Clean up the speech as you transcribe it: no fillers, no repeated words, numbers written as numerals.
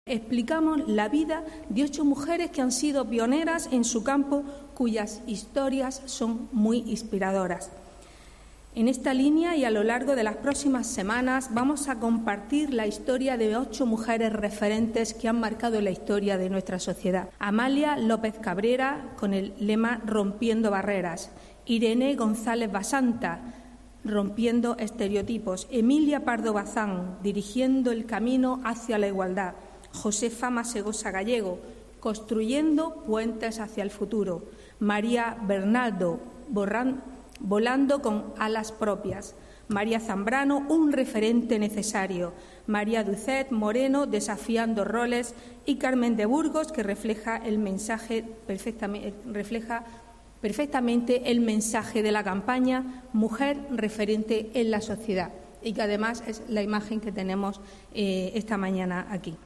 Explicamos la vida de 8 mujeres que han sido pioneras en su campo, cuyas historias son muy inspiradoras. En esta línea y a lo largo de las próximas semanas vamos a compartir la historia de 8 mujeres referentes que han marcado la historia de nuestra sociedad. Amalia López Cabrera, con el lema Rompiendo Barreras. Irene González Basanta, Rompiendo Estereotipos. Emilia Pardo Bazán, Dirigiendo el Camino hacia la Igualdad. Josefa Masegosa Gallego, Construyendo Puentes hacia el Futuro. María Bernaldo, Volando con alas propias. María Zambrano, Un referente necesario. María Ducet Moreno, Desafiando roles. Y Carmen de Burgos, que refleja perfectamente el mensaje de la campaña Mujer referente en la sociedad, y que además es la imagen que tenemos esta mañana aquí.